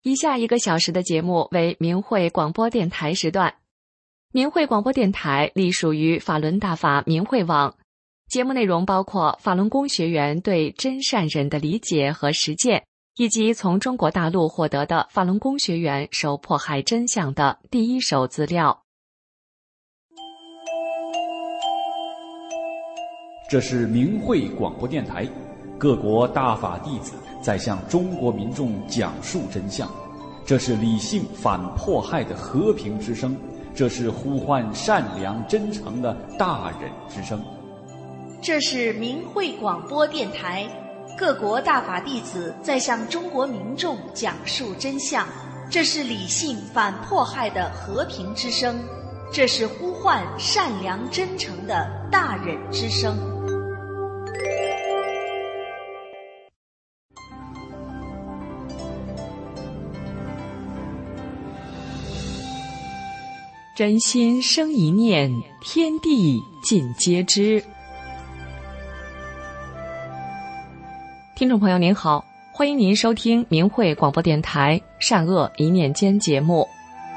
以下1个小时的节目为明慧广播电台时段。明慧广播电台隶属于法轮大法明慧网，节目内容包括法轮功学员对真善忍的理解和实践，以及从中国大陆获得的法轮功学员受迫害真相的第一手资料。 这是明慧广播电台，各国大法弟子在向中国民众讲述真相，这是理性反迫害的和平之声，这是呼唤善良真诚的大忍之声。 这是明慧广播电台，各国大法弟子在向中国民众讲述真相，这是理性反迫害的和平之声，这是呼唤善良真诚的大忍之声。 真心生一念，天地尽皆知。听众朋友您好，欢迎您收听明慧广播电台善恶一念间节目。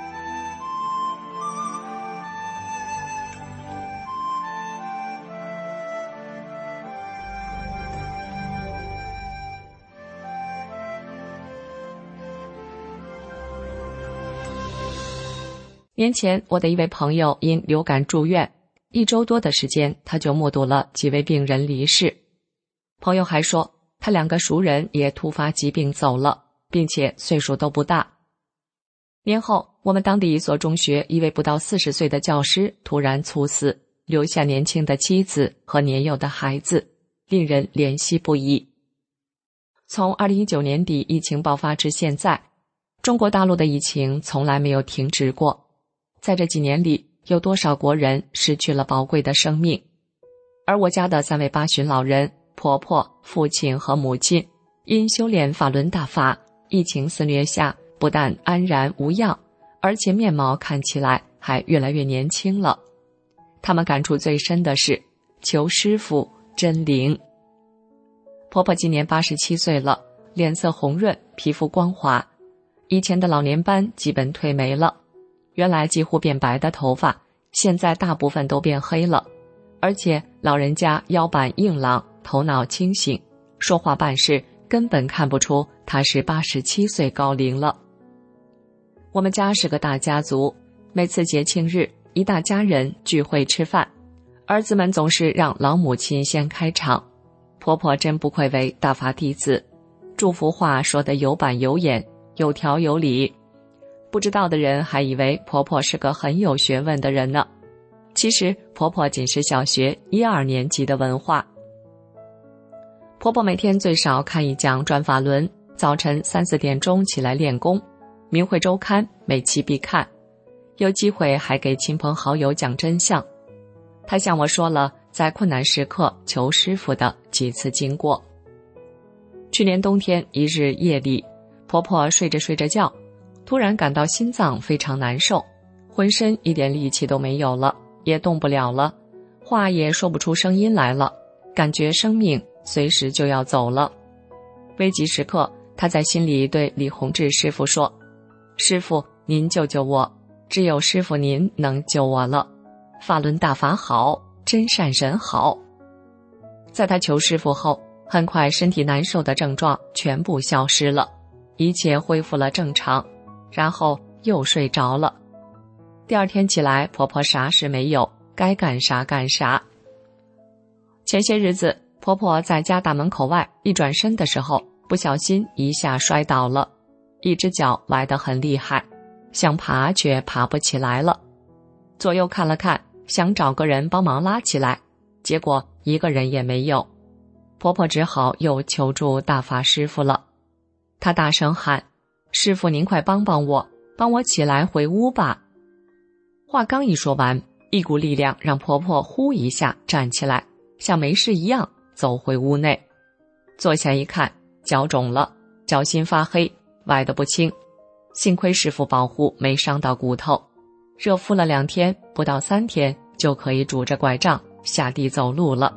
年前，我的一位朋友因流感住院，1周多的时间，他就目睹了几位病人离世。朋友还说，他2个熟人也突发疾病走了，并且岁数都不大。年后，我们当地一所中学一位不到40岁的教师突然猝死，留下年轻的妻子和年幼的孩子，令人怜惜不已。从2019年底疫情爆发至现在，中国大陆的疫情从来没有停止过。在这几年里，有多少国人失去了宝贵的生命？而我家的3位八旬老人，婆婆、父亲和母亲，因修炼法轮大法，疫情肆虐下，不但安然无恙，而且面貌看起来还越来越年轻了。他们感触最深的是，求师父真灵。婆婆今年87岁了，脸色红润，皮肤光滑，以前的老年斑基本褪没了。原来几乎变白的头发，现在大部分都变黑了，而且老人家腰板硬朗，头脑清醒，说话办事根本看不出他是87岁高龄了。我们家是个大家族，每次节庆日，一大家人聚会吃饭，儿子们总是让老母亲先开场。婆婆真不愧为大法弟子，祝福话说得有板有眼，有条有理。不知道的人还以为婆婆是个很有学问的人呢，其实婆婆仅是小学1、2年级的文化。婆婆每天最少看一讲转法轮，早晨3、4点钟起来练功，明慧周刊每期必看，有机会还给亲朋好友讲真相。她向我说了在困难时刻求师父的几次经过。去年冬天一日夜里，婆婆睡着睡着觉，突然感到心脏非常难受，浑身一点力气都没有了，也动不了了，话也说不出声音来了，感觉生命随时就要走了。危急时刻，她在心里对李洪志师父说，师父您救救我，只有师父您能救我了，法轮大法好，真善人好。在她求师父后，很快身体难受的症状全部消失了，一切恢复了正常，然后又睡着了。第2天起来，婆婆啥事没有，该干啥干啥。前些日子，婆婆在家大门口外一转身的时候，不小心一下摔倒了，一只脚崴得很厉害，想爬却爬不起来了。左右看了看，想找个人帮忙拉起来，结果一个人也没有。婆婆只好又求助大法师父了。她大声喊，师父您快帮帮我，帮我起来回屋吧。话刚一说完，一股力量让婆婆呼一下站起来，像没事一样走回屋内。坐下一看，脚肿了，脚心发黑，崴得不轻，幸亏师父保护没伤到骨头，热敷了2天，不到3天就可以拄着拐杖下地走路了。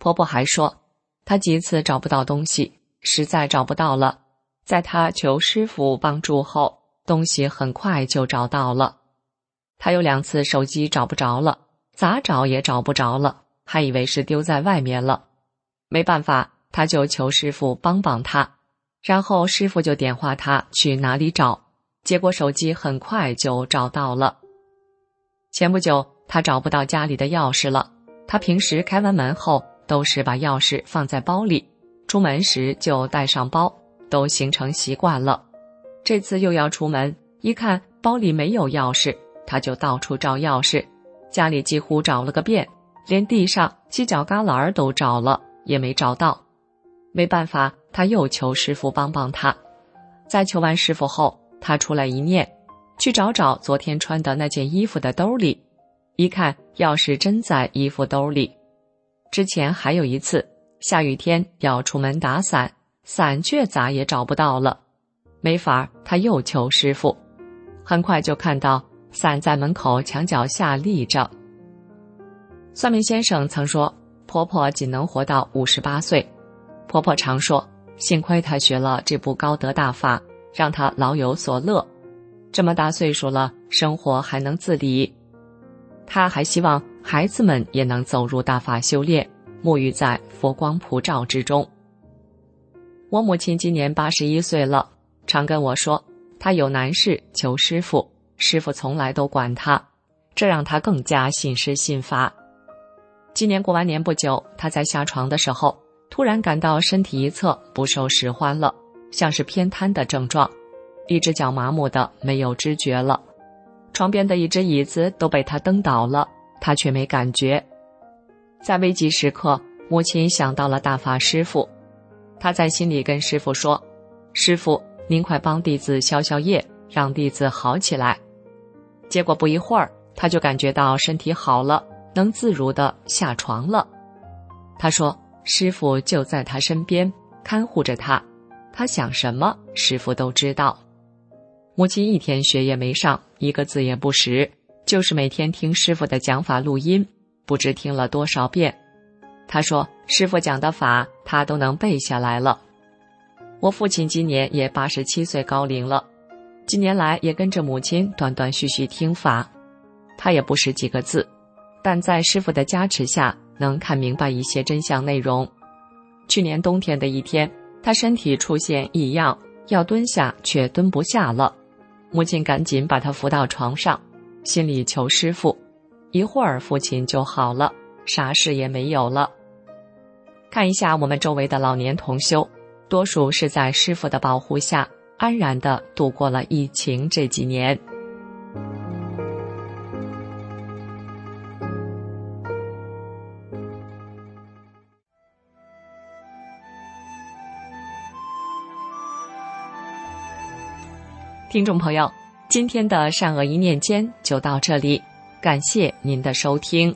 婆婆还说，她几次找不到东西，实在找不到了，在她求师傅帮助后，东西很快就找到了。她有2次手机找不着了，咋找也找不着了，还以为是丢在外面了。没办法，她就求师傅帮帮她，然后师傅就点化她去哪里找，结果手机很快就找到了。前不久，她找不到家里的钥匙了，她平时开完门后都是把钥匙放在包里，出门时就带上包，都形成习惯了。这次又要出门，一看包里没有钥匙，她就到处找钥匙，家里几乎找了个遍，连地上犄角旮旯都找了，也没找到。没办法，她又求师傅帮帮她。在求完师傅后，她出来一念，去找昨天穿的那件衣服的兜里，一看钥匙真在衣服兜里。之前还有一次，下雨天要出门打伞，伞却咋也找不到了。没法，她又求师傅，很快就看到伞在门口墙角下立着。算命先生曾说，婆婆仅能活到58岁。婆婆常说，幸亏她学了这部高德大法，让她老有所乐，这么大岁数了，生活还能自理。她还希望孩子们也能走入大法修炼，沐浴在佛光普照之中。我母亲今年81岁了，常跟我说，她有难事求师傅，师傅从来都管她，这让她更加信师信法。今年过完年不久，她在下床的时候，突然感到身体一侧不受使唤了，像是偏瘫的症状，一只脚麻木的没有知觉了。床边的一只椅子都被她蹬倒了，她却没感觉。在危急时刻，母亲想到了大法师父，她在心里跟师父说，师父，您快帮弟子消消业，让弟子好起来。结果不一会儿，她就感觉到身体好了，能自如地下床了。她说，师父就在她身边看护着她，她想什么师父都知道。母亲一天学也没上，一个字也不识，就是每天听师父的讲法录音，不知听了多少遍。她说，师父讲的法她都能背下来了。我父亲今年也87岁高龄了，近年来也跟着母亲断断续续听法，他也不识几个字，但在师父的加持下能看明白一些真相内容。去年冬天的一天，他身体出现异样，要蹲下却蹲不下了，母亲赶紧把他扶到床上，心里求师父，一会儿父亲就好了，啥事也没有了。看一下我们周围的老年同修，多数是在师父的保护下安然地度过了疫情这几年。听众朋友，今天的善恶一念间就到这里，感谢您的收听。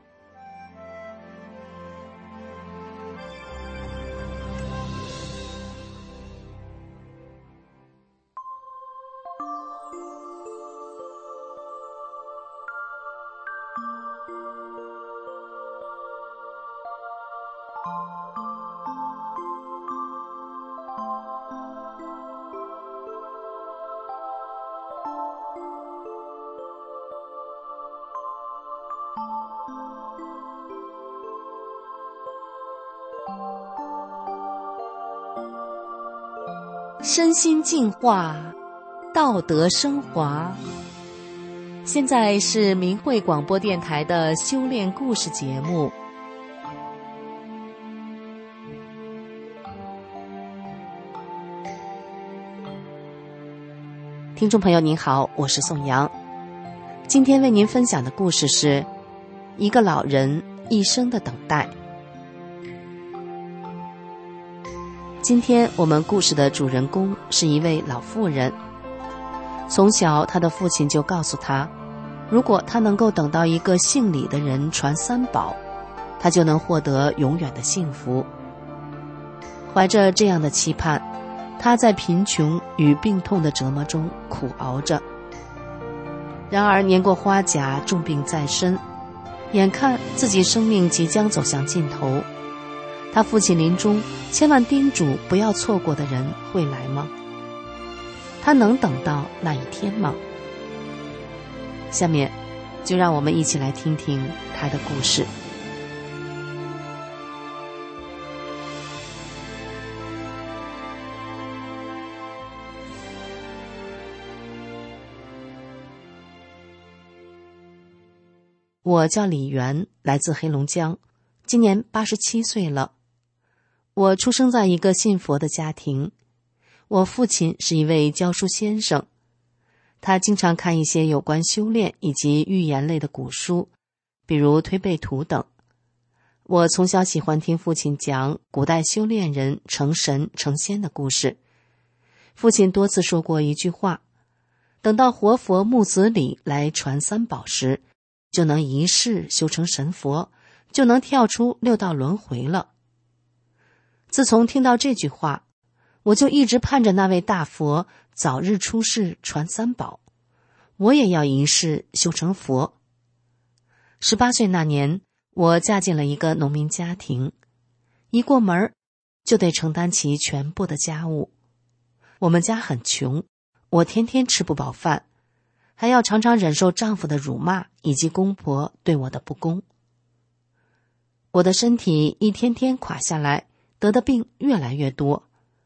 身心净化，道德升华。现在是明慧广播电台的修炼故事节目。听众朋友您好，我是宋阳。今天为您分享的故事是一个老人一生的等待。今天我们故事的主人公是一位老妇人。从小她的父亲就告诉她，如果她能够等到一个姓李的人传三宝，她就能获得永远的幸福。怀着这样的期盼，她在贫穷与病痛的折磨中苦熬着。然而年过花甲，重病在身，眼看自己生命即将走向尽头， 他父亲临终千万叮嘱不要错过的人会来吗？他能等到那一天吗？下面就让我们一起来听听他的故事。我叫李媛，来自黑龙江，今年87岁了。我出生在一个信佛的家庭，我父亲是一位教书先生，他经常看一些有关修炼以及寓言类的古书，比如《推背图》等。我从小喜欢听父亲讲古代修炼人成神成仙的故事。父亲多次说过一句话，等到活佛木子李来传三宝时，就能一世修成神佛，就能跳出6道轮回了。自从听到这句话，我就一直盼着那位大佛早日出世传三宝，我也要一世修成佛。18岁那年，我嫁进了一个农民家庭，一过门就得承担起全部的家务。我们家很穷，我天天吃不饱饭，还要常常忍受丈夫的辱骂以及公婆对我的不公。我的身体一天天垮下来，得的病越来越多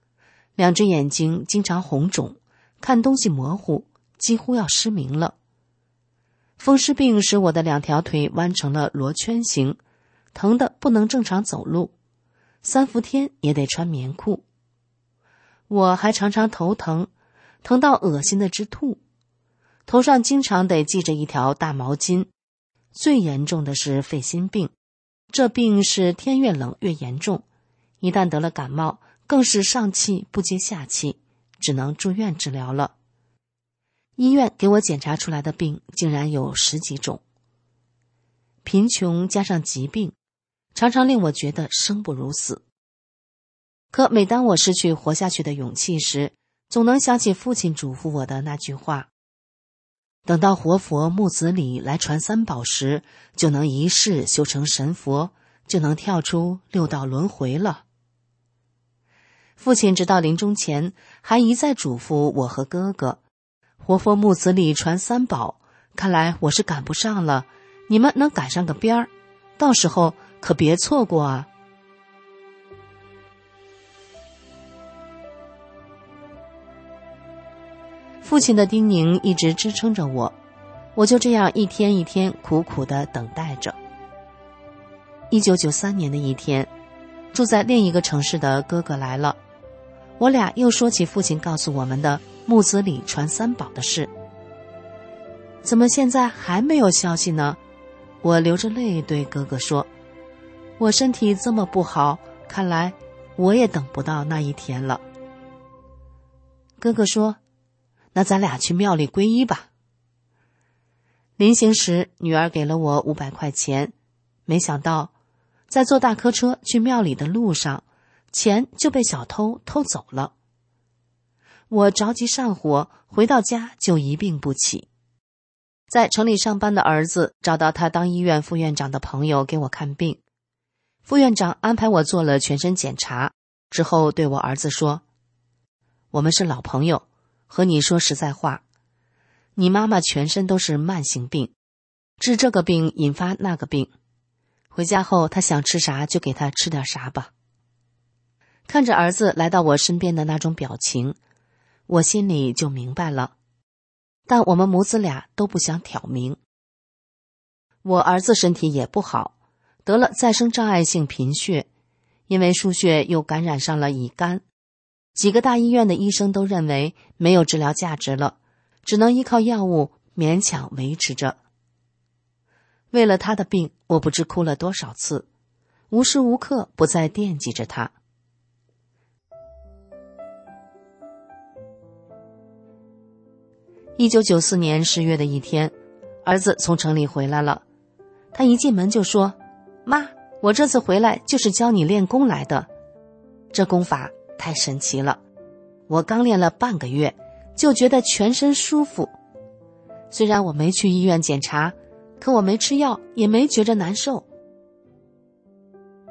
，2只眼睛经常红肿，看东西模糊，几乎要失明了。风湿病使我的2条腿弯成了罗圈形，疼得不能正常走路，3伏天也得穿棉裤。我还常常头疼，疼到恶心的直吐，头上经常得系着一条大毛巾。最严重的是肺心病，这病是天越冷越严重，一旦得了感冒，更是上气不接下气，只能住院治疗了。医院给我检查出来的病竟然有10几种。贫穷加上疾病，常常令我觉得生不如死。可每当我失去活下去的勇气时，总能想起父亲嘱咐我的那句话，等到活佛木子李来传三宝时，就能一世修成神佛，就能跳出6道轮回了。父亲直到临终前还一再嘱咐我和哥哥，活佛木子李传三宝，看来我是赶不上了，你们能赶上个边儿，到时候可别错过啊。父亲的叮咛一直支撑着我，我就这样一天一天苦苦地等待着。1993年的一天，住在另一个城市的哥哥来了，我俩又说起父亲告诉我们的木子李传三宝的事。怎么现在还没有消息呢？我流着泪对哥哥说，我身体这么不好，看来我也等不到那一天了。哥哥说，那咱俩去庙里皈依吧。临行时，女儿给了我500块钱，没想到在坐大客车去庙里的路上，钱就被小偷偷走了。我着急上火，回到家就一病不起。在城里上班的儿子找到他当医院副院长的朋友给我看病，副院长安排我做了全身检查，之后对我儿子说，我们是老朋友，和你说实在话，你妈妈全身都是慢性病，治这个病引发那个病，回家后她想吃啥就给她吃点啥吧。看着儿子来到我身边的那种表情，我心里就明白了，但我们母子俩都不想挑明。我儿子身体也不好，得了再生障碍性贫血，因为输血又感染上了乙肝，几个大医院的医生都认为没有治疗价值了，只能依靠药物勉强维持着。为了他的病，我不知哭了多少次，无时无刻不在惦记着他。1994年10月的一天，儿子从城里回来了，他一进门就说，妈，我这次回来就是教你练功来的，这功法太神奇了，我刚练了半个月就觉得全身舒服，虽然我没去医院检查，可我没吃药也没觉着难受。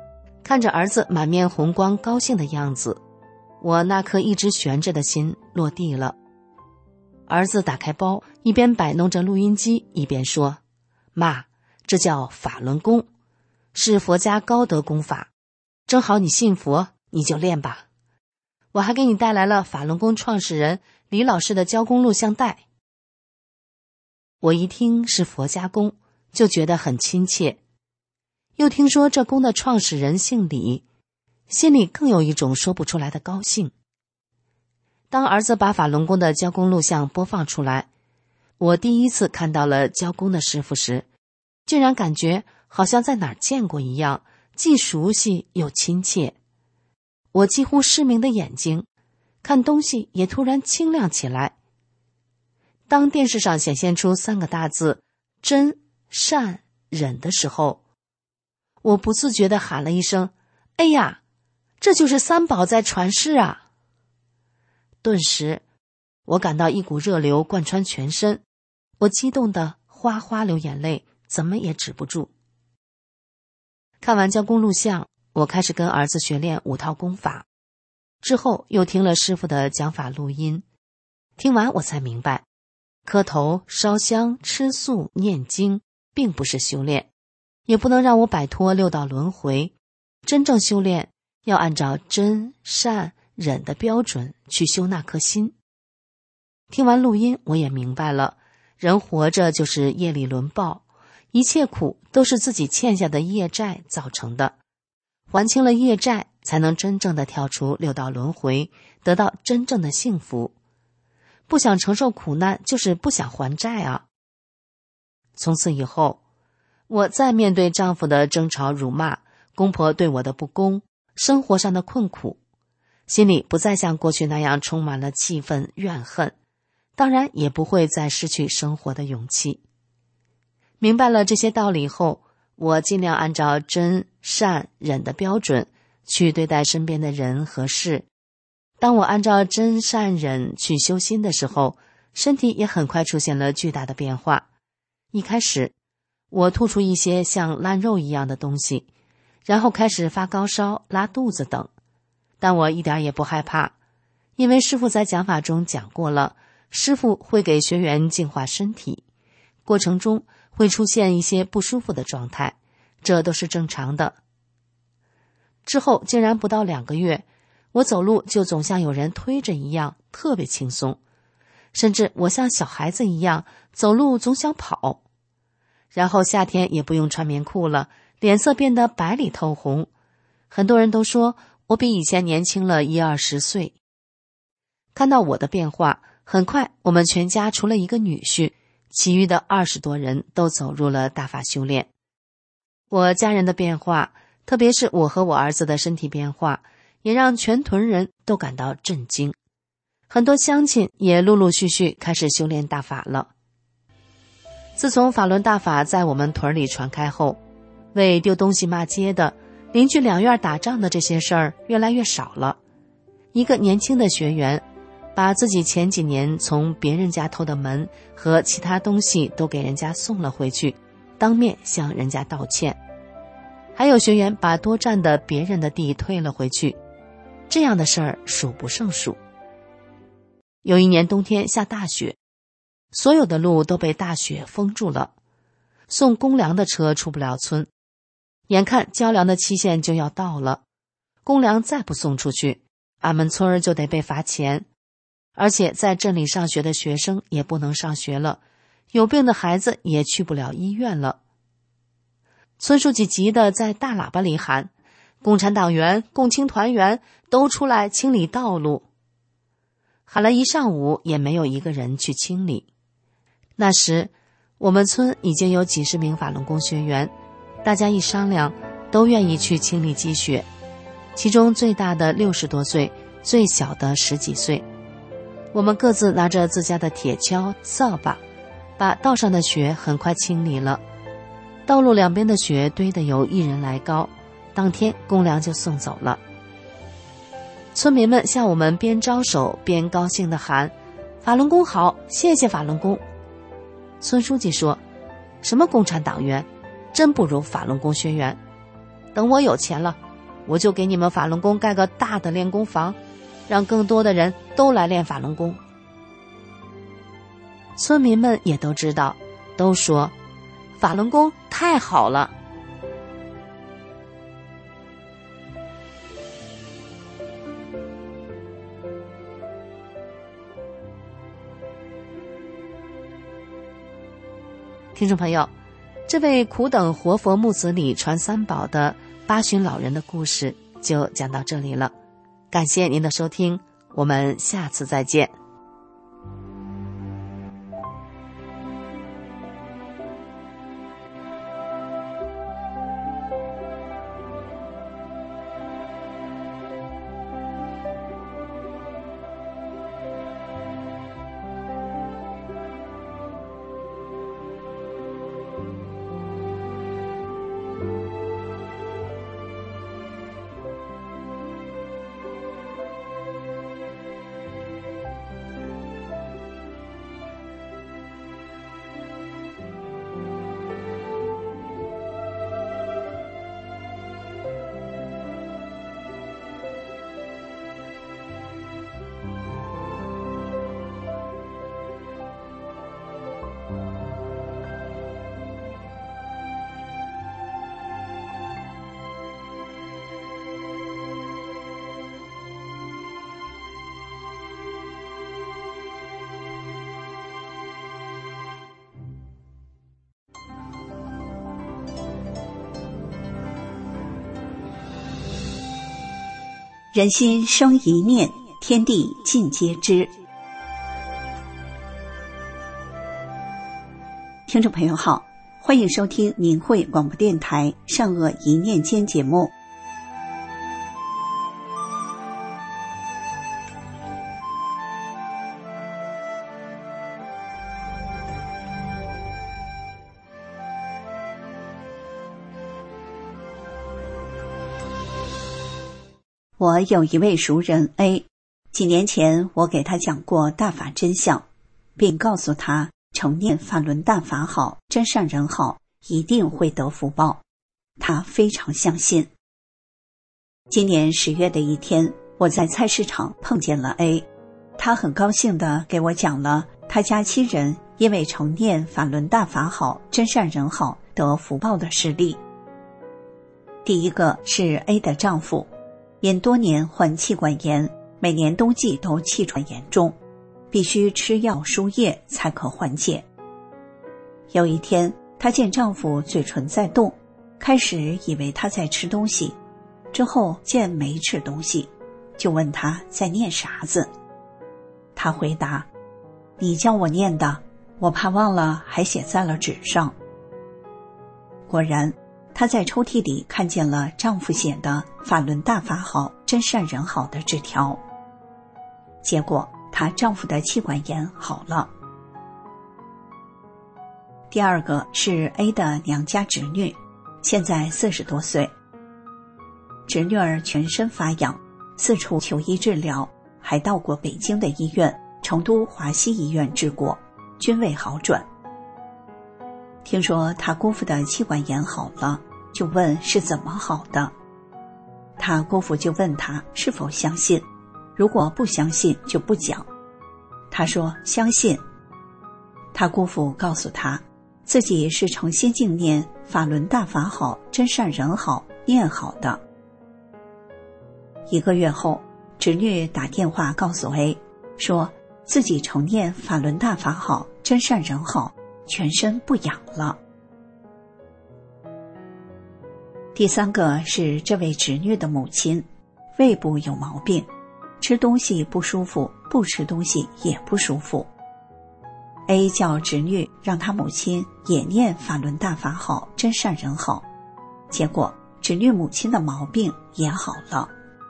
看着儿子满面红光高兴的样子，我那颗一直悬着的心落地了。儿子打开包，一边摆弄着录音机，一边说：妈，这叫法轮功，是佛家高德功法，正好你信佛，你就练吧。我还给你带来了法轮功创始人李老师的教功录像带。我一听是佛家功，就觉得很亲切，又听说这功的创始人姓李，心里更有一种说不出来的高兴。当儿子把法轮功的教功录像播放出来，我第一次看到了教功的师傅时，竟然感觉好像在哪儿见过一样，既熟悉又亲切。我几乎失明的眼睛看东西也突然清亮起来。当电视上显现出3个大字真善忍的时候，我不自觉地喊了一声：哎呀，这就是三宝在传世啊！顿时我感到一股热流贯穿全身，我激动得哗哗流眼泪，怎么也止不住。看完教功录像，我开始跟儿子学练5套功法，之后又听了师傅的讲法录音，听完我才明白，磕头、烧香、吃素、念经并不是修炼，也不能让我摆脱6道轮回。真正修炼要按照真善忍的标准去修那颗心。听完录音，我也明白了，人活着就是业力轮报，一切苦都是自己欠下的业债造成的，还清了业债，才能真正的跳出6道轮回，得到真正的幸福。不想承受苦难，就是不想还债啊。从此以后，我再面对丈夫的争吵辱骂，公婆对我的不公，生活上的困苦，心里不再像过去那样充满了气愤怨恨，当然也不会再失去生活的勇气。明白了这些道理后，我尽量按照真善忍的标准去对待身边的人和事。当我按照真善忍去修心的时候，身体也很快出现了巨大的变化。一开始我吐出一些像烂肉一样的东西，然后开始发高烧、拉肚子等，但我一点也不害怕，因为师父在讲法中讲过了，师父会给学员净化身体，过程中会出现一些不舒服的状态，这都是正常的。之后竟然不到2个月，我走路就总像有人推着一样，特别轻松，甚至我像小孩子一样走路总想跑。然后夏天也不用穿棉裤了，脸色变得白里透红，很多人都说我比以前年轻了10-20岁。看到我的变化，很快我们全家除了一个女婿，其余的20多人都走入了大法修炼。我家人的变化，特别是我和我儿子的身体变化，也让全屯人都感到震惊。很多乡亲也陆陆续续开始修炼大法了。自从法轮大法在我们屯里传开后，为丢东西骂街的、邻居两院打仗的这些事儿越来越少了。一个年轻的学员把自己前几年从别人家偷的门和其他东西都给人家送了回去，当面向人家道歉。还有学员把多占的别人的地退了回去，这样的事儿数不胜数。有一年冬天下大雪，所有的路都被大雪封住了，送公粮的车出不了村，眼看交粮的期限就要到了，公粮再不送出去，俺们村儿就得被罚钱，而且在镇里上学的学生也不能上学了，有病的孩子也去不了医院了。村书记急得在大喇叭里喊：共产党员、共青团员都出来清理道路。喊了一上午也没有一个人去清理。那时我们村已经有几十名法轮功学员，大家一商量都愿意去清理积雪，其中最大的60多岁，最小的10几岁。我们各自拿着自家的铁锹、扫把，把道上的雪很快清理了。道路两边的雪堆得有1人来高，当天公粮就送走了。村民们向我们边招手边高兴地喊：法轮功好，谢谢法轮功。村书记说：什么共产党员，真不如法轮功学员，等我有钱了， 我就给你们法轮功盖个大的练功房，让更多的人都来练法轮功。村民们也都知道，都说法轮功太好了。听众朋友，这位苦等活佛木子李传三宝的八旬老人的故事就讲到这里了，感谢您的收听，我们下次再见。 人心生一念，天地尽皆知。听众朋友好，欢迎收听明慧广播电台善恶一念间节目。我有一位熟人 A， 几年前我给他讲过大法真相，并告诉他承念法轮大法好，真善人好，一定会得福报。他非常相信。今年10月的一天，我在菜市场碰见了 A， 他很高兴地给我讲了他家7人因为承念法轮大法好，真善人好，得福报的事例。第一个是 A 的丈夫，因多年患气管炎，每年冬季都气喘严重，必须吃药输液才可缓解。有一天，她见丈夫嘴唇在动，开始以为他在吃东西，之后见没吃东西，就问他在念啥子。他回答：你教我念的，我怕忘了，还写在了纸上。果然，她在抽屉里看见了丈夫写的法轮大法好，真善人好的纸条。结果她丈夫的气管炎好了。第二个是 A 的娘家侄女，现在40多岁。侄女儿全身发痒，四处求医治疗，还到过北京的医院、成都华西医院治过，均未好转。听说她姑父的气管炎好了，就问是怎么好的。她姑父就问她是否相信，如果不相信就不讲。她说相信。她姑父告诉她，自己是诚心敬念法轮大法好，真善人好念好的。1个月后，侄女打电话告诉 A， 说自己承念法轮大法好，真善人好，全身不痒了。第三个是这位侄女的母亲，胃部有毛病，吃东西不舒服，不吃东西也不舒服。A 叫侄女让她母亲也念法轮大法好，真善人好，结果侄女母亲的毛病也好了。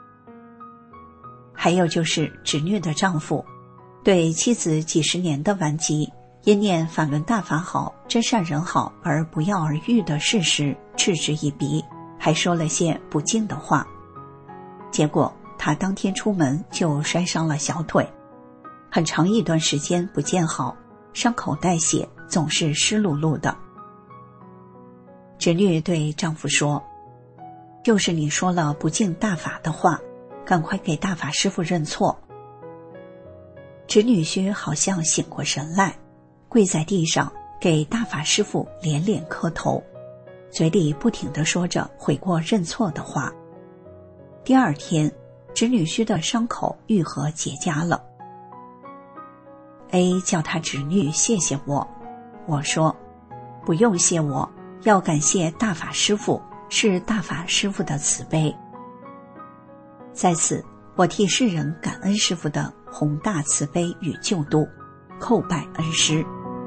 还有就是侄女的丈夫，对妻子几十年的顽疾，因念法轮大法好，真善人好而不药而愈的事实嗤之以鼻，还说了些不敬的话。结果他当天出门就摔伤了小腿，很长一段时间不见好，伤口带血，总是湿漉漉的。侄女对丈夫说， 又是你说了不敬大法的话，赶快给大法师父认错。”侄女婿好像醒过神来，跪在地上给大法师父连连磕头，嘴里不停地说着悔过认错的话。第二天，侄女婿的伤口愈合结痂了。A 叫他侄女谢谢我，我说不用谢我，要感谢大法师父，是大法师父的慈悲。在此，我替世人感恩师父的宏大慈悲与救度，叩拜恩师。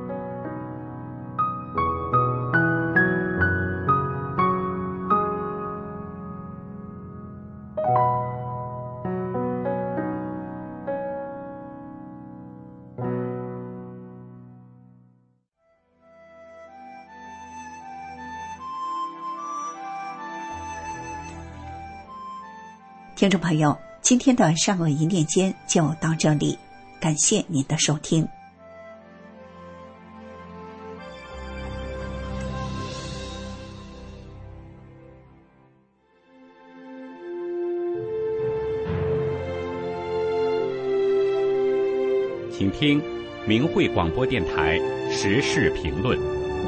听众朋友，今天的善恶一念间就到这里，感谢您的收听。 请听明慧广播电台时事评论。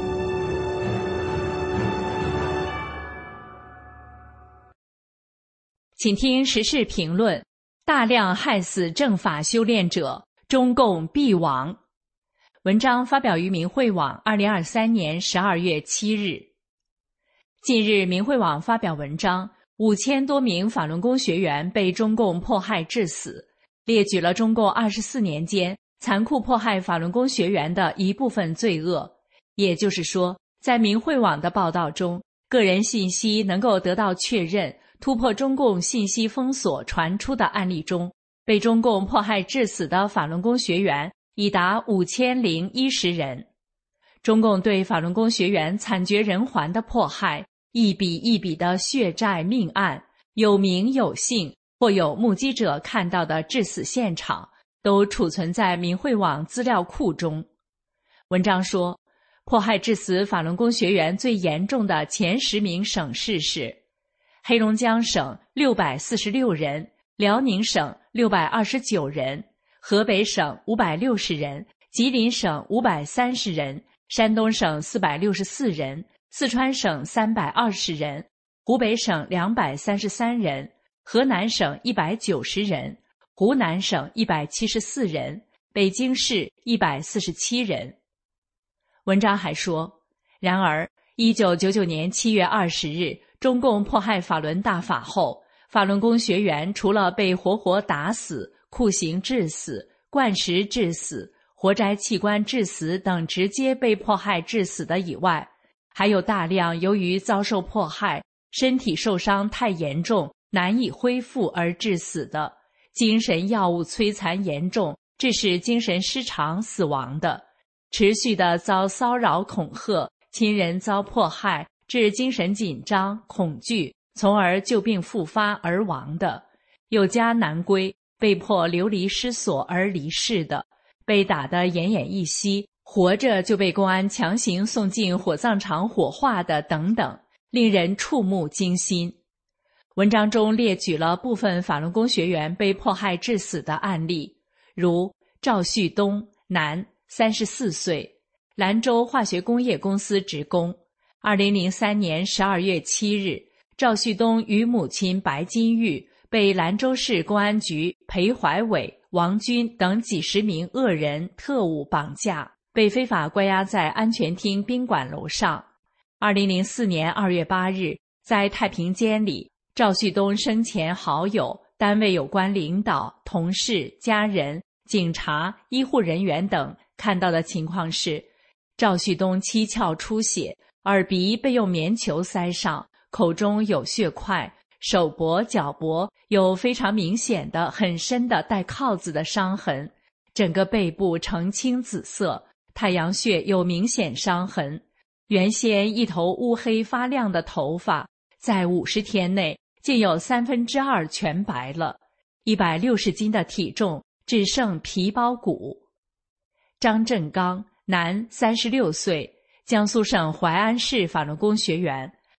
请听时事评论：大量害死正法修炼者，中共必亡。文章发表于明慧网2023年12月7日。近日，明慧网发表文章，5000多名法轮功学员被中共迫害致死，列举了中共24年间残酷迫害法轮功学员的一部分罪恶。也就是说，在明慧网的报道中，个人信息能够得到确认，突破中共信息封锁传出的案例中，被中共迫害致死的法轮功学员已达5010人。中共对法轮功学员惨绝人寰的迫害，一笔一笔的血债命案，有名有姓或有目击者看到的致死现场，都储存在明慧网资料库中。文章说，迫害致死法轮功学员最严重的前10名省市是黑龙江省646人，辽宁省629人，河北省560人，吉林省530人，山东省464人，四川省320人，湖北省233人，河南省190人，湖南省174人，北京市147人。文章还说，然而1999年7月20日，中共迫害法轮大法后，法轮功学员除了被活活打死、酷刑致死、灌食致死、活摘器官致死等直接被迫害致死的以外，还有大量由于遭受迫害、身体受伤太严重、难以恢复而致死的，精神药物摧残严重致使精神失常死亡的，持续的遭骚扰恐吓、亲人遭迫害致精神紧张、恐惧，从而旧病复发而亡的，有家难归，被迫流离失所而离世的，被打得奄奄一息，活着就被公安强行送进火葬场火化的等等，令人触目惊心。文章中列举了部分法轮功学员被迫害致死的案例，如赵旭东，男，34岁，兰州化学工业公司职工。2003年12月7日，赵旭东与母亲白金玉被兰州市公安局裴怀伟、王军等几十名恶人特务绑架，被非法关押在安全厅宾馆楼上。2004年2月8日，在太平间里，赵旭东生前好友、单位有关领导、同事、家人、警察、医护人员等看到的情况是，赵旭东七窍出血，耳鼻被用棉球塞上，口中有血块，手脖、脚脖有非常明显的很深的带铐子的伤痕，整个背部呈青紫色，太阳穴有明显伤痕，原先一头乌黑发亮的头发，在50天内竟有2/3全白了，160斤的体重只剩皮包骨。张振刚，男，36岁，江苏省淮安市法轮功学员。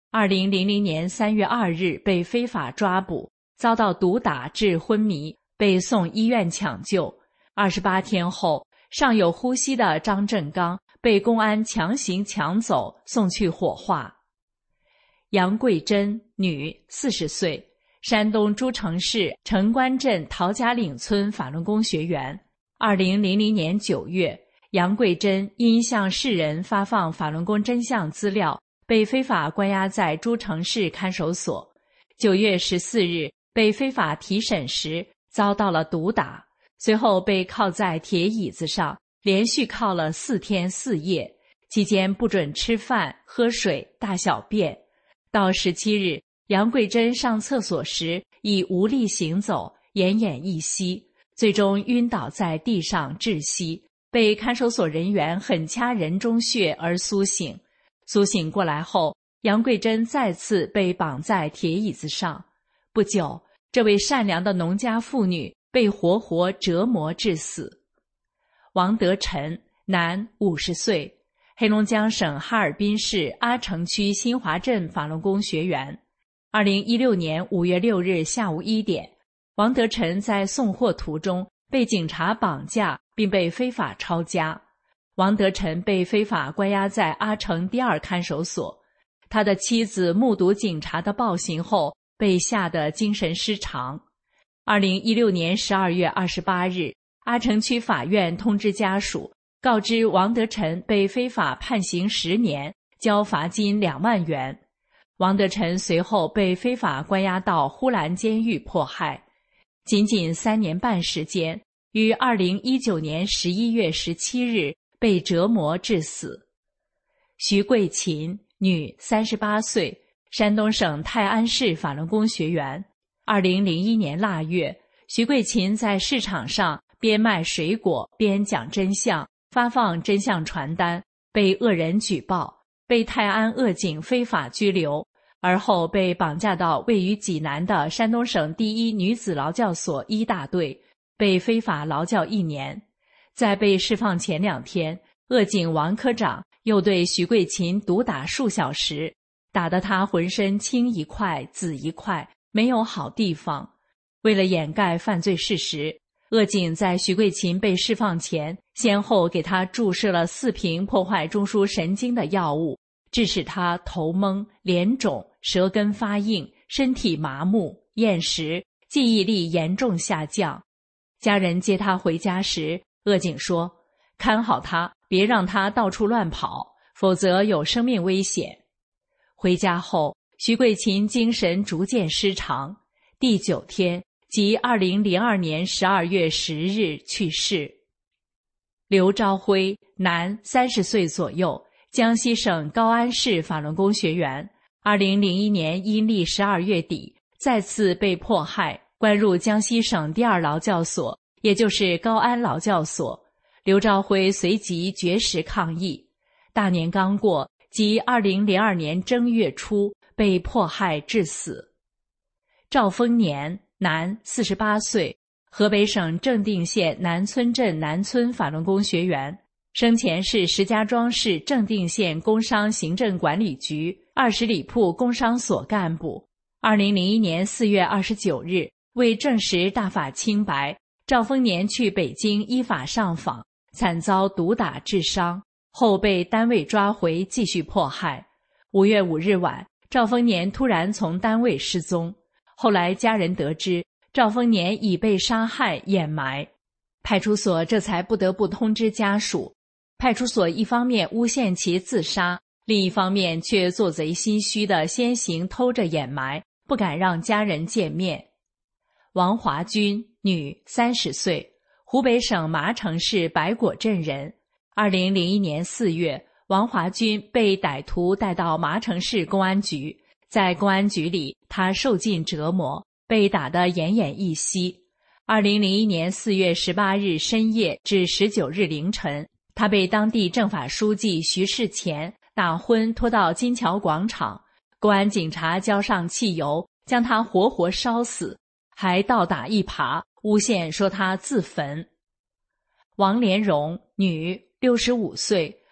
2000年3月2日被非法抓捕，遭到毒打致昏迷，被送医院抢救。28天后，尚有呼吸的张振刚被公安强行抢走，送去火化。杨桂珍，女，40岁，山东诸城市城关镇陶家岭村法轮功学员。2000年9月，杨桂珍因向世人发放法轮功真相资料，被非法关押在诸城市看守所。9月14日被非法提审时遭到了毒打，随后被铐在铁椅子上，连续铐了4天4夜，期间不准吃饭、喝水、大小便。到17日，杨桂珍上厕所时已无力行走，奄奄一息，最终晕倒在地上窒息，被看守所人员狠掐人中穴而苏醒。苏醒过来后，杨桂珍再次被绑在铁椅子上。不久，这位善良的农家妇女被活活折磨致死。王德臣，男，50岁，黑龙江省哈尔滨市阿城区新华镇法轮功学员。2016年5月6日下午1点，王德臣在送货途中被警察绑架，并被非法抄家。王德臣被非法关押在阿城第2看守所。他的妻子目睹警察的暴行后，被吓得精神失常。2016年12月28日，阿城区法院通知家属，告知王德臣被非法判刑10年，交罚金2万元。王德臣随后被非法关押到呼兰监狱迫害，仅仅3年半时间，于2019年11月17日被折磨致死。徐桂琴，女，38岁，山东省泰安市法轮功学员。2001年腊月，徐桂琴在市场上边卖水果边讲真相，发放真相传单，被恶人举报，被泰安恶警非法拘留，而后被绑架到位于济南的山东省第1女子劳教所1大队，被非法劳教1年。在被释放前2天，恶警王科长又对徐桂琴毒打数小时，打得她浑身青一块紫一块，没有好地方。为了掩盖犯罪事实，恶警在徐桂琴被释放前，先后给她注射了4瓶破坏中枢神经的药物，致使她头蒙、脸肿、舌根发硬、身体麻木、厌食、记忆力严重下降。家人接她回家时，恶警说：“看好她，别让她到处乱跑，否则有生命危险。”回家后，徐桂琴精神逐渐失常，第9天，即2002年12月10日去世。刘朝辉，男，30岁左右，江西省高安市法轮功学员。2001年阴历12月底，再次被迫害，关入江西省第2劳教所，也就是高安劳教所。刘朝辉随即绝食抗议。大年刚过，即2002年正月初，被迫害致死。赵丰年，男，48岁，河北省正定县南村镇南村法轮功学员，生前是石家庄市正定县工商行政管理局20里铺工商所干部。2001年4月29日，为证实大法清白，赵丰年去北京依法上访，惨遭毒打致伤，后被单位抓回继续迫害。5月5日晚，赵丰年突然从单位失踪，后来家人得知赵丰年已被杀害掩埋，派出所这才不得不通知家属。派出所一方面诬陷其自杀，另一方面却做贼心虚的先行偷着掩埋，不敢让家人见面。王华军，女，30岁，湖北省麻城市白果镇人。2001年4月，王华军被歹徒带到麻城市公安局，在公安局里，他受尽折磨，被打得奄奄一息。2001年4月18日深夜至19日凌晨，他被当地政法书记徐世前打昏拖到金桥广场，公安警察浇上汽油，将他活活烧死，还倒打一耙，诬陷说他自焚。王连荣，女，65岁，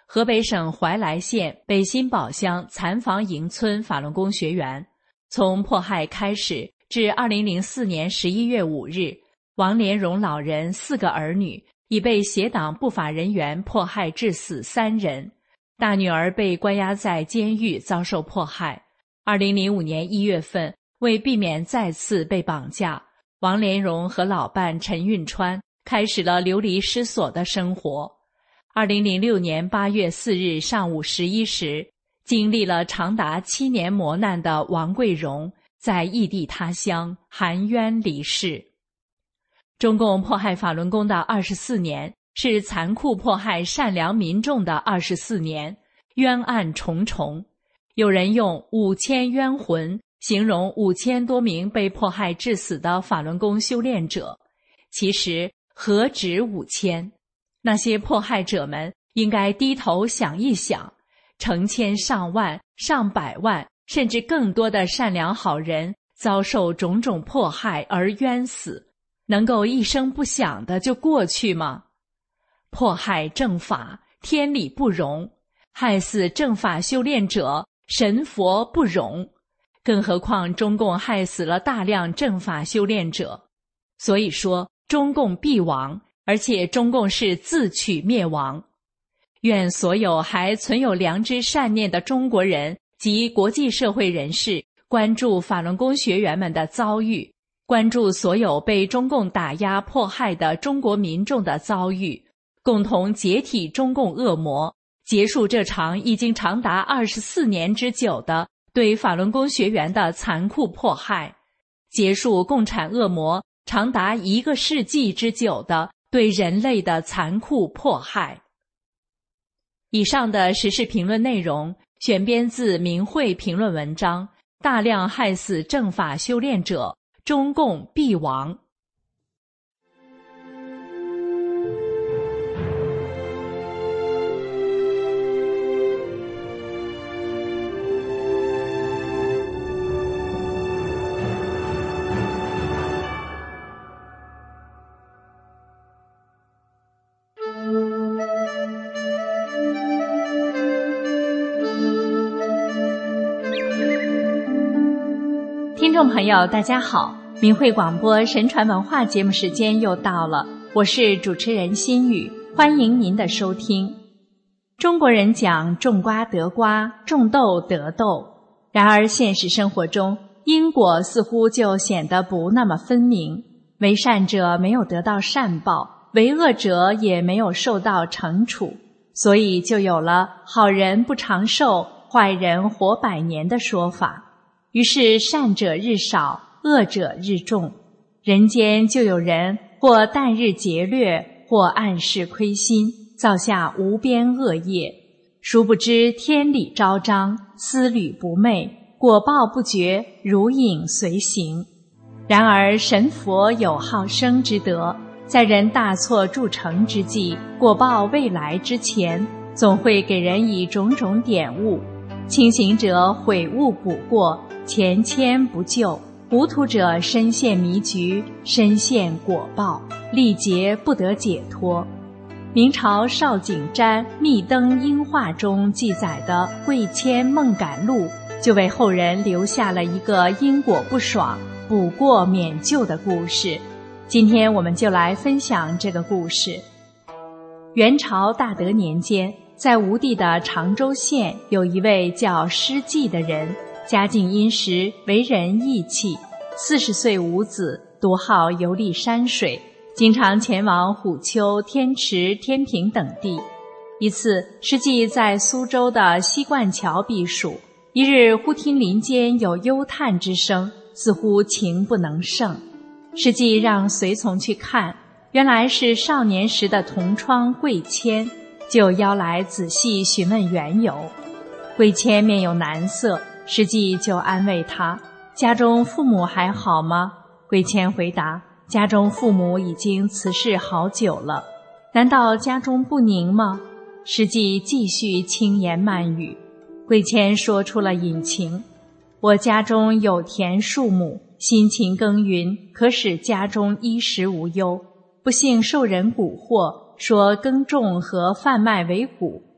河北省怀来县北新堡乡残房营村法轮功学员。从迫害开始至2004年11月5日，王连荣老人4个儿女已被邪党不法人员迫害致死3人，大女儿被关押在监狱遭受迫害。2005年1月份，为避免再次被绑架，王连荣和老伴陈运川开始了流离失所的生活。2006年8月4日上午11时，经历了长达7年磨难的王桂荣在异地他乡含冤离世。中共迫害法轮功的24年，是残酷迫害善良民众的24年，冤案重重。有人用5000冤魂形容5000多名被迫害致死的法轮功修炼者，其实何止5000？那些迫害者们应该低头想一想，成千上万、上百万，甚至更多的善良好人遭受种种迫害而冤死，能够一声不响的就过去吗？迫害正法，天理不容；害死正法修炼者，神佛不容。更何况中共害死了大量正法修炼者，所以说中共必亡，而且中共是自取灭亡。愿所有还存有良知善念的中国人及国际社会人士关注法轮功学员们的遭遇，关注所有被中共打压迫害的中国民众的遭遇，共同解体中共恶魔，结束这场已经长达24年之久的对法轮功学员的残酷迫害，结束共产恶魔长达1个世纪之久的对人类的残酷迫害。以上的时事评论内容选编自明慧评论文章《大量害死正法修炼者，中共必亡》。听众朋友大家好，明慧广播神传文化节目时间又到了，我是主持人心雨，欢迎您的收听。中国人讲种瓜得瓜，种豆得豆，然而现实生活中因果似乎就显得不那么分明，为善者没有得到善报，为恶者也没有受到惩处，所以就有了好人不长寿，坏人活100年的说法。于是善者日少，恶者日众，人间就有人或旦日劫掠，或暗室亏心，造下无边恶业。殊不知天理昭彰，思虑不昧，果报不绝，如影随形。然而神佛有好生之德，在人大错铸成之际，果报未来之前，总会给人以种种点悟。清醒者悔悟补过，前迁不救；糊涂者深陷迷局，深陷果报，历劫不得解脱。明朝邵景瞻《密灯英话》中记载的贵谦梦感录，就为后人留下了一个因果不爽、补过免救的故事。今天我们就来分享这个故事。元朝大德年间，在吴地的常州县有一位叫施济的人，家境殷实，为人义气，40岁无子，独好游历山水，经常前往虎丘、天池、天平等地。一次，施济在苏州的西冠桥避暑，一日忽听林间有忧叹之声，似乎情不能胜。施济让随从去看，原来是少年时的同窗贵谦，就邀来仔细询问缘由。贵谦面有难色，施济就安慰他：家中父母还好吗？贵谦回答：家中父母已经辞世好久了。难道家中不宁吗？施济继续轻言慢语。贵谦说出了隐情：我家中有田数亩，辛勤耕耘，可使家中衣食无忧。不幸受人蛊惑，说耕种和贩卖为谷，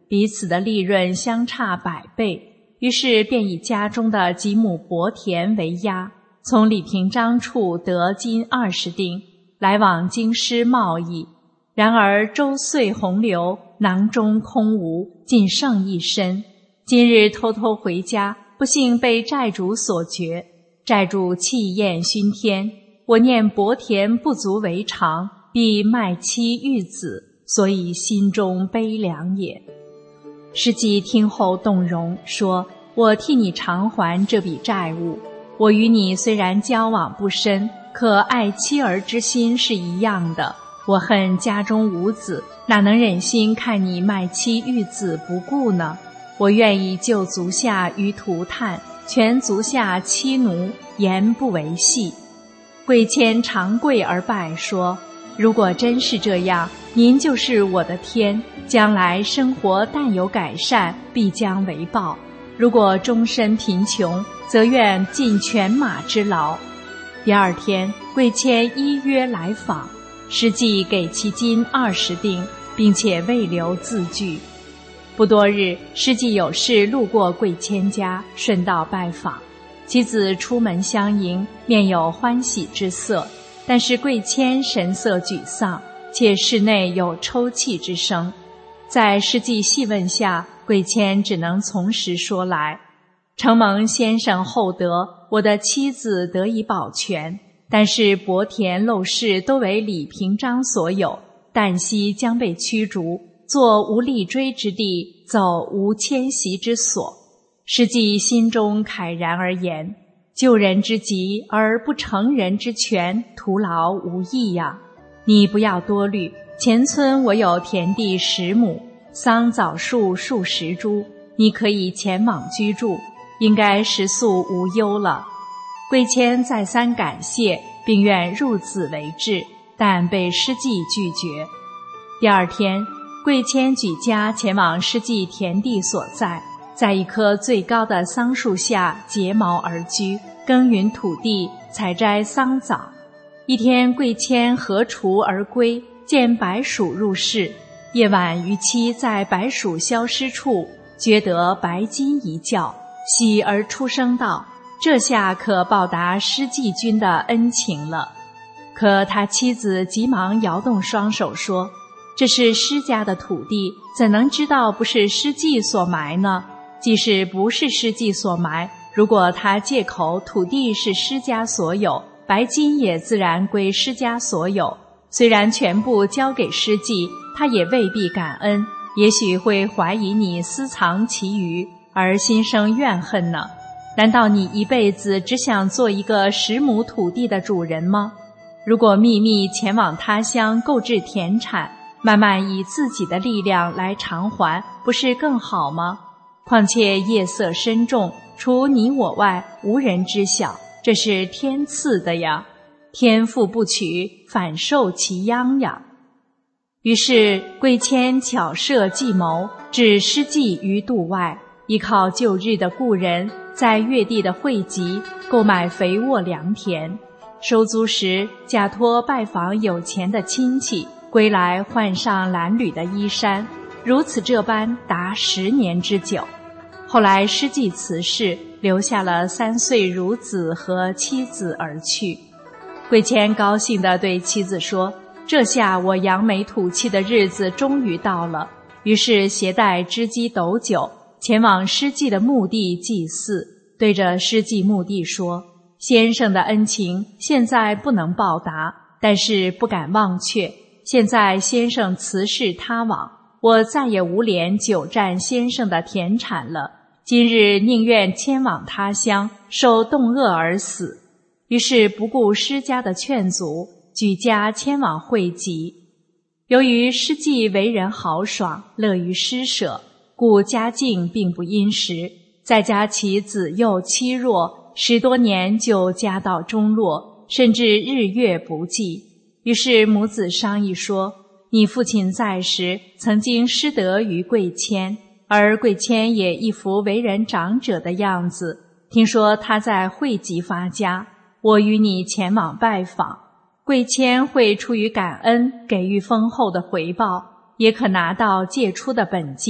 彼此的利润相差100倍，于是便以家中的几亩薄田为押，从李平章处得金20锭，来往京师贸易。然而周岁洪流，囊中空无，仅剩一身。今日偷偷回家，不幸被债主所决，债主气焰熏天，我念薄田不足为偿，必卖妻育子，所以心中悲凉也。师季听后动容，说：我替你偿还这笔债务。我与你虽然交往不深，可爱妻儿之心是一样的。我恨家中无子，哪能忍心看你卖妻育子不顾呢？我愿意救足下于涂炭，全足下妻奴，言不为戏。贵谦长跪而拜，说：如果真是这样，您就是我的天，将来生活但有改善，必将为报。如果终身贫穷，则愿尽犬马之劳。第二天，贵谦依约来访，师季给其金20锭，并且未留字据。不多日，师季有事路过贵谦家，顺道拜访。妻子出门相迎，面有欢喜之色，但是贵谦神色沮丧，且室内有抽泣之声。在师季细问下，贵谦只能从实说来：承蒙先生厚德，我的妻子得以保全，但是薄田陋室都为李平章所有，旦夕将被驱逐，坐无立锥之地，走无迁徙之所。师季心中慨然而言：救人之急而不成人之全，徒劳无益呀。你不要多虑，前村我有田地10亩，桑枣树数10株，你可以前往居住，应该食宿无忧了。贵谦再三感谢，并愿入子为质，但被师季拒绝。第二天，贵谦举家前往师季田地所在，在一棵最高的桑树下结茅而居，耕耘土地，采摘桑枣。一天，贵谦合锄而归，见白鼠入室，夜晚于妻在白鼠消失处觉得白金一觉，喜而出声道：这下可报答师季君的恩情了。可他妻子急忙摇动双手说：这是师家的土地，怎能知道不是师季所埋呢？即使不是师季所埋，如果他借口土地是师家所有，白金也自然归师家所有。虽然全部交给师季，他也未必感恩，也许会怀疑你私藏其余，而心生怨恨呢。难道你一辈子只想做一个10亩土地的主人吗？如果秘密前往他乡购置田产，慢慢以自己的力量来偿还，不是更好吗？况且夜色深重，除你我外，无人知晓，这是天赐的呀，天父不取，反受其殃呀。于是贵谦巧设计谋，置师季于度外，依靠旧日的故人，在越地的汇集购买肥沃良田，收租时假托拜访有钱的亲戚，归来换上褴褛的衣衫，如此这般达10年之久。后来师季辞世，留下了3岁孺子和妻子而去。贵谦高兴地对妻子说：这下我扬眉吐气的日子终于到了。于是携带织机斗酒，前往师季的墓地祭祀，对着师季墓地说：先生的恩情现在不能报答，但是不敢忘却。现在先生辞世他往，我再也无脸久占先生的田产了，今日宁愿迁往他乡，受冻饿而死。于是不顾师家的劝阻，举家迁往会稽。由于师季为人豪爽，乐于施舍，故家境并不殷实，再加其子幼妻弱，10多年就家道中落，甚至日月不济。于是母子商议说：你父亲在时曾经施德于贵谦，而贵谦也一副为人长者的样子，听说他在会稽发家，我与你前往拜访，贵谦会出于感恩给予丰厚的回报，也可拿到借出的本金，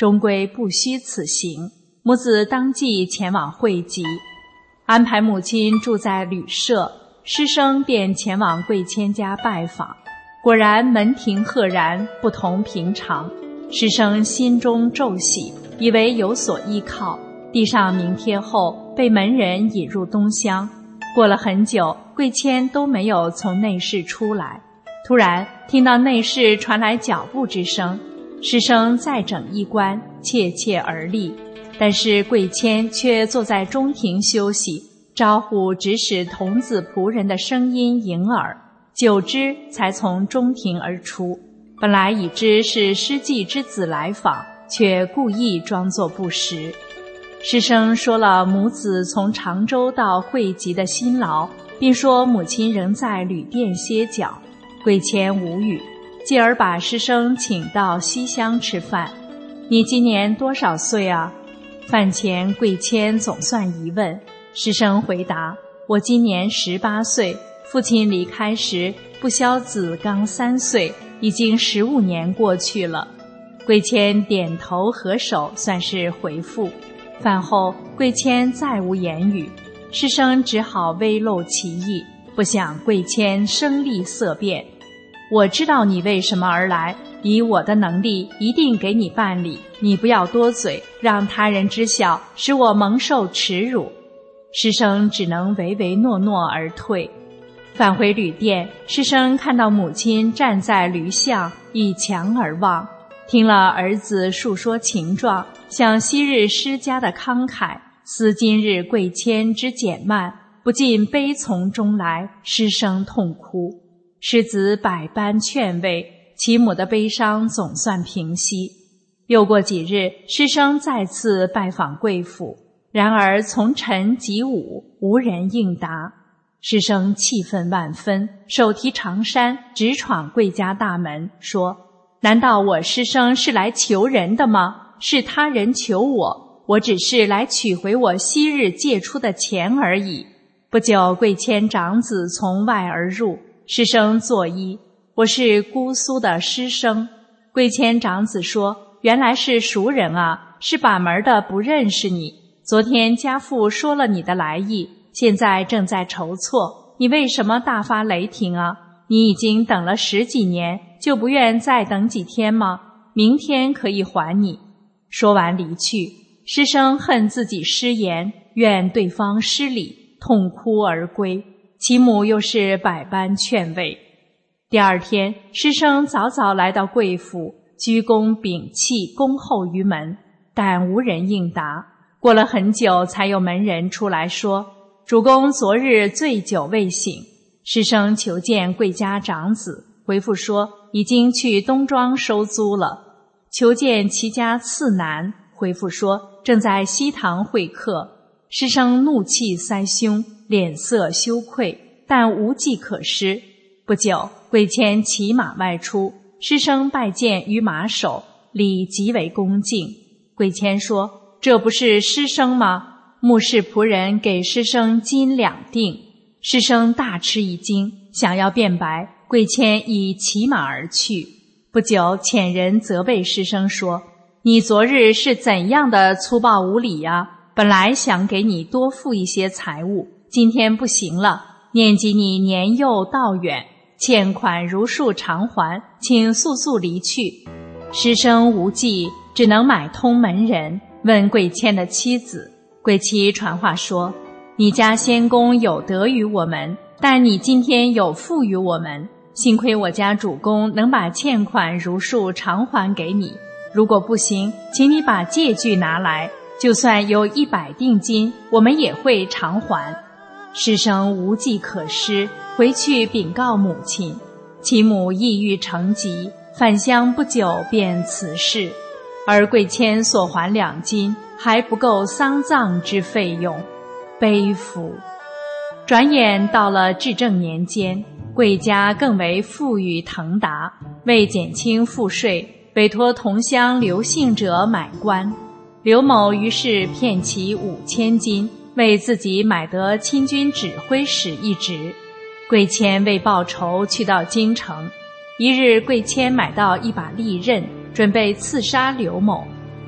终归不虚此行。母子当即前往会稽，安排母亲住在旅社，师生便前往贵谦家拜访。果然门庭赫然，不同平常。师生心中骤喜，以为有所依靠，递上名帖后，被门人引入东厢。过了很久，贵谦都没有从内室出来。突然听到内室传来脚步之声，师生再整衣冠，怯怯而立。但是贵谦却坐在中庭休息，招呼指使童子仆人的声音迎耳，久之才从中庭而出。本来已知是师继之子来访，却故意装作不识。师生说了母子从常州到会稽的辛劳，并说母亲仍在旅店歇脚。贵谦无语，继而把师生请到西厢吃饭。你今年多少岁啊？饭前贵谦总算疑问。师生回答，我今年18岁，父亲离开时不肖子刚3岁，已经15年过去了。贵谦点头合手，算是回复。饭后贵谦再无言语，师生只好微露其意。不想贵谦声厉色变，我知道你为什么而来，以我的能力一定给你办理，你不要多嘴，让他人知晓，使我蒙受耻辱。师生只能唯唯诺诺而退。返回旅店，师生看到母亲站在驴巷，倚墙而望，听了儿子述说情状，想昔日师家的慷慨，思今日贵谦之减慢，不禁悲从中来，失声痛哭。师子百般劝慰，其母的悲伤总算平息。又过几日，师生再次拜访贵府，然而从晨及午，无人应答。师生气愤万分，手提长衫直闯贵家大门，说：难道我师生是来求人的吗？是他人求我，我只是来取回我昔日借出的钱而已。不久，贵谦长子从外而入，师生作揖，我是姑苏的师生。贵谦长子说，原来是熟人啊，是把门的不认识你。昨天家父说了你的来意，现在正在筹措，你为什么大发雷霆啊？你已经等了10几年，就不愿再等几天吗？明天可以还你。说完离去。师生恨自己失言，怨对方失礼，痛哭而归。其母又是百般劝慰。第二天，师生早早来到贵府，鞠躬屏气恭候于门，但无人应答。过了很久，才有门人出来说，主公昨日醉酒未醒。师生求见贵家长子，回复说已经去东庄收租了。求见其家次男，回复说正在西堂会客。师生怒气塞胸，脸色羞愧，但无计可施。不久，贵谦骑马外出，师生拜见于马首，礼极为恭敬。贵谦说，这不是师生吗？目视仆人给师生金2锭。师生大吃一惊，想要辩白，贵谦已骑马而去。不久，遣人责备师生说，你昨日是怎样的粗暴无礼呀？本来想给你多付一些财物，今天不行了，念及你年幼道远，欠款如数偿还，请速速离去。师生无计，只能买通门人，问贵谦的妻子。贵妻传话说，你家先公有德于我们，但你今天有负于我们，幸亏我家主公能把欠款如数偿还给你，如果不行，请你把借据拿来，就算有100锭金，我们也会偿还。师生无计可施，回去禀告母亲。其母抑郁成疾，返乡不久便辞世。而贵谦所还2金，还不够丧葬之费用，悲夫！转眼到了至正年间，贵家更为富裕腾达，为减轻赋税，委托同乡刘姓者买官。刘某于是骗其5000金，为自己买得亲军指挥使一职。贵谦为报仇，去到京城。一日，贵谦买到一把利刃，准备刺杀刘某。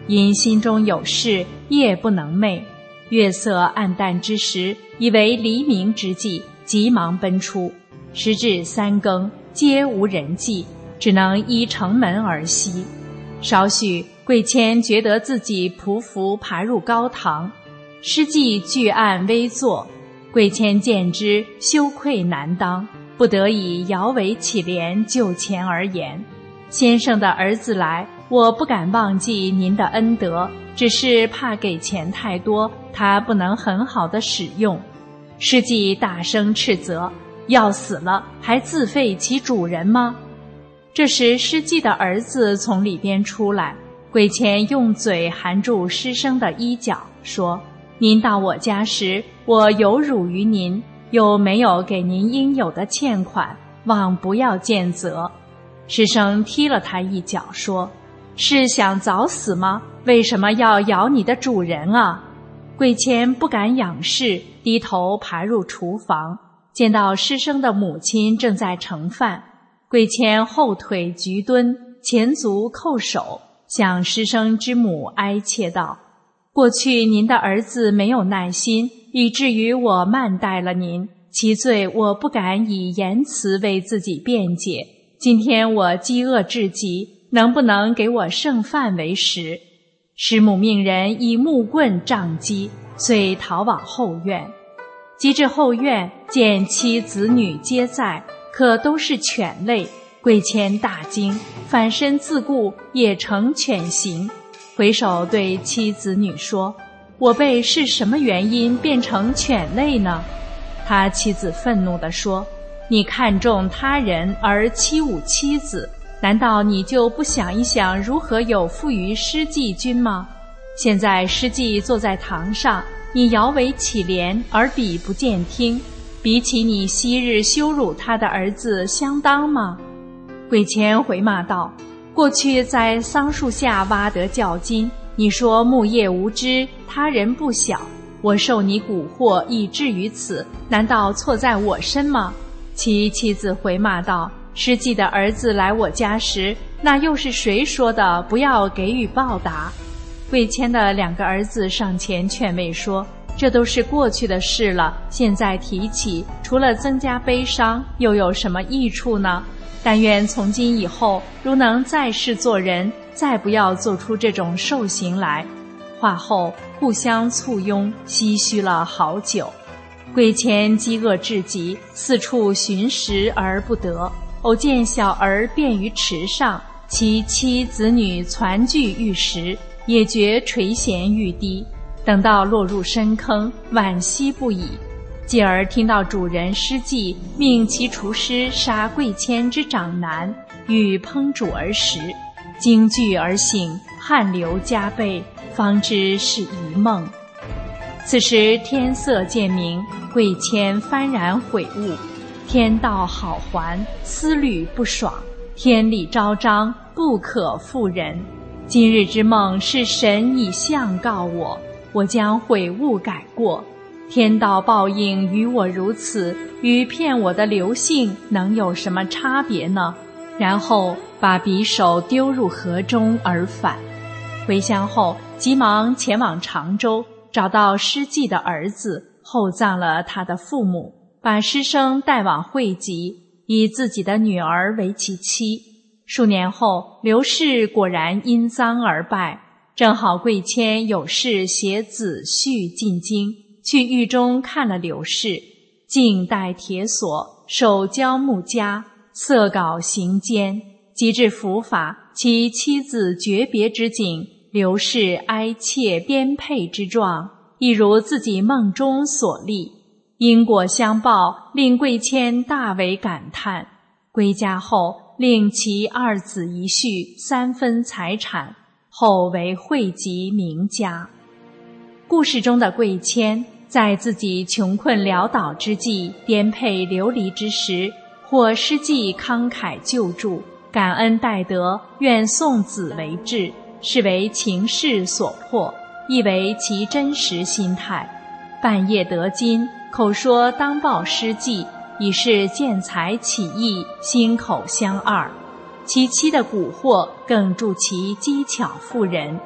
因心中有事，夜不能寐。月色暗淡之时，以为黎明之际，急忙奔出。时至3更，皆无人迹，只能依城门而息。少许，贵谦觉得自己匍匐爬入高堂，师继巨案危坐。贵谦见之，羞愧难当，不得已摇尾乞怜，就前而言：先生的儿子来，我不敢忘记您的恩德，只是怕给钱太多，他不能很好的使用。师继大声斥责：要死了，还自废其主人吗？这时师继的儿子从里边出来，贵谦用嘴含住师生的衣角，说：您到我家时，我有辱于您，又没有给您应有的欠款，望不要见责。师生踢了他一脚，说：是想早死吗？为什么要咬你的主人啊？贵谦不敢仰视，低头爬入厨房，见到师生的母亲正在盛饭。贵谦后腿局蹲，前足叩首，向师生之母哀切道：过去您的儿子没有耐心，以至于我慢待了您，其罪我不敢以言辞为自己辩解。今天我饥饿至极，能不能给我剩饭为食？师母命人以木棍杖击，遂逃往后院。及至后院，见妻子女皆在，可都是犬类。贵谦大惊，反身自顾，也成犬形。回首对妻子女说：我辈是什么原因变成犬类呢？他妻子愤怒地说：你看重他人而欺侮妻子，难道你就不想一想如何有负于师继君吗？现在师继坐在堂上，你摇尾乞怜而彼不见听，比起你昔日羞辱他的儿子相当吗？贵谦回骂道：过去在桑树下挖得较金，你说木叶无知，他人不晓，我受你蛊惑以至于此，难道错在我身吗？其妻子回骂道：师继的儿子来我家时，那又是谁说的不要给予报答？贵谦的2个儿子上前劝慰说：这都是过去的事了，现在提起，除了增加悲伤，又有什么益处呢？但愿从今以后，如能在世做人，再不要做出这种兽行来。话后互相簇拥，唏嘘了好久。贵谦饥饿至极，四处寻食而不得，偶见小儿便于池上，其妻子女攒聚欲食，也觉垂涎欲滴。等到落入深坑，惋惜不已。继而听到主人师继命其厨师杀贵谦之长男，欲烹煮而食，惊惧而醒，汗流浃背，方知是一梦。此时天色渐明，贵谦幡然悔悟，天道好还，思虑不爽，天理昭彰，不可负人。今日之梦是神以相告我，我将悔悟改过。天道报应于我如此，与骗我的刘姓能有什么差别呢？然后把匕首丢入河中而返。回乡后，急忙前往常州，找到师继的儿子，厚葬了他的父母，把师生带往会稽，以自己的女儿为其妻。数年后，刘氏果然因丧而败，正好贵谦有事携子婿进京，去狱中看了刘氏，颈带铁锁，手交木枷，色稿行间。及至伏法，其妻子诀别之景，刘氏哀切颠沛之状，亦如自己梦中所历。因果相报，令贵谦大为感叹。归家后，令其2子1婿3分财产，后为会稽名家。故事中的贵谦，在自己穷困潦倒之际，颠沛流离之时，获师继慷慨救助，感恩戴德，愿送子为质，是为情势所迫，亦为其真实心态。半夜得金，口说当报师继，已是见财起意，心口相二。其妻的蛊惑更助其机巧妇人。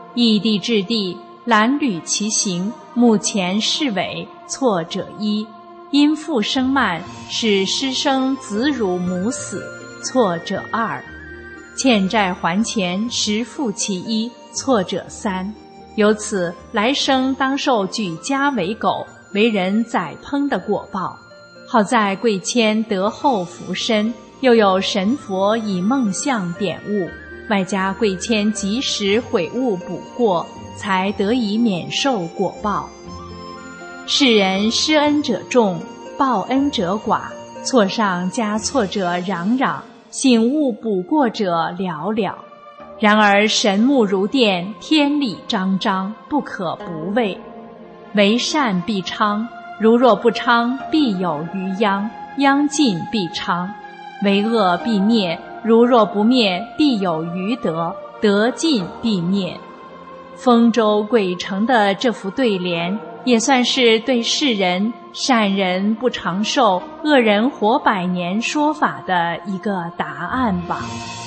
异地至地，褴褛其行，目前是尾，错者一。因父生慢，使师生子辱母死，错者二。欠债还钱，实负其一，错者三。由此来生当受举家为狗，为人宰烹的果报。好在贵谦得厚福身，又有神佛以梦象点悟，外加贵谦及时悔悟补过，才得以免受果报。世人施恩者众，报恩者寡，错上加错者攘攘，醒悟补过者寥寥。然而神目如电，天理昭彰，不可不畏。为善必昌，如若不昌，必有余殃，殃尽必昌；为恶必灭，如若不灭，必有余德，德尽必灭。丰州鬼城的这副对联，也算是对世人善人不长寿，恶人活100年说法的一个答案吧。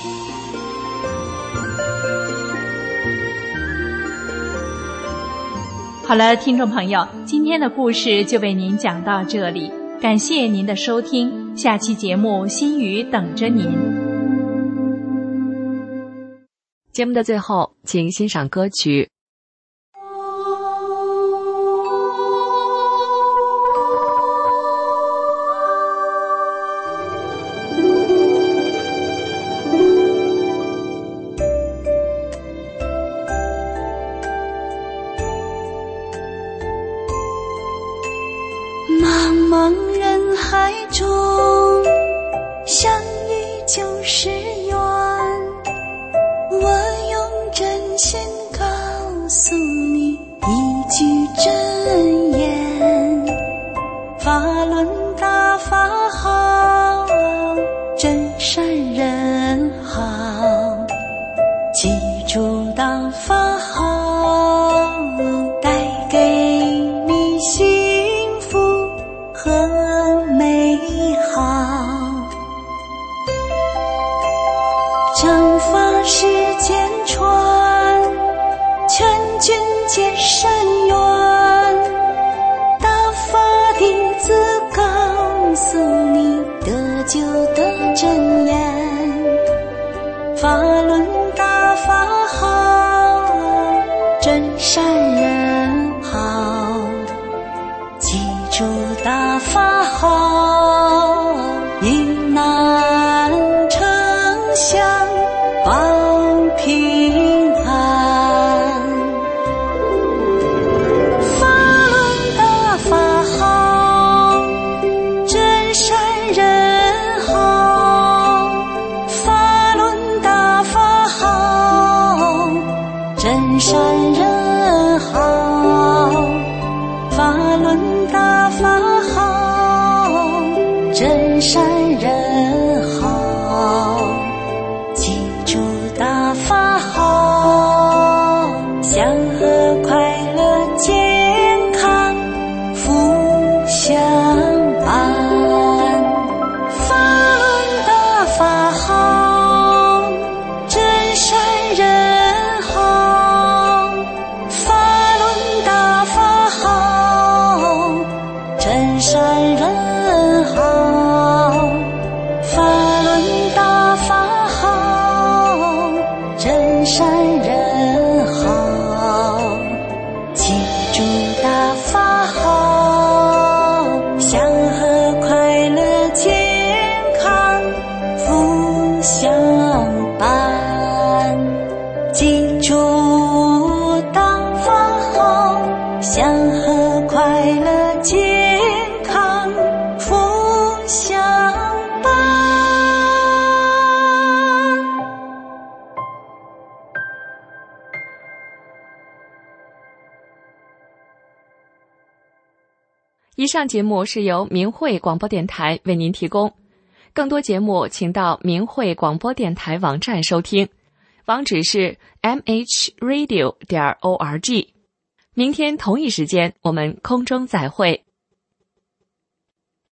好了，听众朋友，今天的故事就为您讲到这里，感谢您的收听，下期节目心语等着您。 节目的最后，请欣赏歌曲。 茫茫人海中，相遇就是缘。我用真心告诉你一句真言：法轮大法好，真善人好，记住大法好，带给你幸福和美好。正法世间传，全军皆善缘。大法弟子告诉你得救的真言：法轮大法好，真善人好，记住大法好，遇难成祥，保平安。法轮大法好，真善人好，法轮大法好，真善人好，法轮大法好，真善人好，记住大法好，祥和快乐健康福相伴。法轮大法好，真善人好，法轮大法好，真善人好，法轮大法好，真善人好，记住大法好，祥和快乐健康福相伴。记住大法好，祥和快乐健康福相伴。 以上节目是由明慧广播电台为您提供，更多节目请到明慧广播电台网站收听，网址是 mhradio.org。明天同一时间我们空中再会。